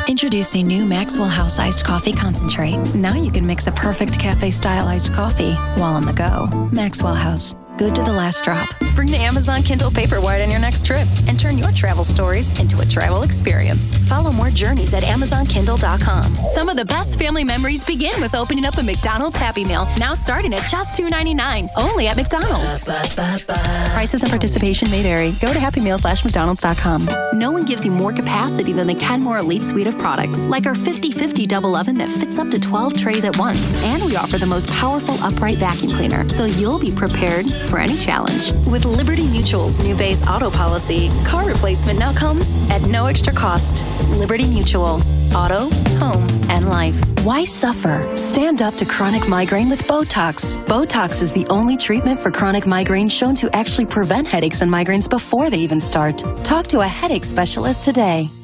Introducing new Maxwell House Iced Coffee Concentrate. Now you can mix a perfect cafe-style iced coffee while on the go. Maxwell House. Good to the last drop. Bring the Amazon Kindle Paperwhite on your next trip and turn your travel stories into a travel experience. Follow more journeys at AmazonKindle.com. Some of the best family memories begin with opening up a McDonald's Happy Meal, now starting at just $2.99, only at McDonald's. Prices and participation may vary. Go to happymeal.mcdonalds.com. No one gives you more capacity than the Kenmore Elite suite of products, like our 50/50 double oven that fits up to 12 trays at once. And we offer the most powerful upright vacuum cleaner, so you'll be prepared for any challenge. With Liberty Mutual's new base auto policy, car replacement now comes at no extra cost. Liberty Mutual. Auto, home, and life. Why suffer? Stand up to chronic migraine with Botox. Botox is the only treatment for chronic migraine shown to actually prevent headaches and migraines before they even start. Talk to a headache specialist today.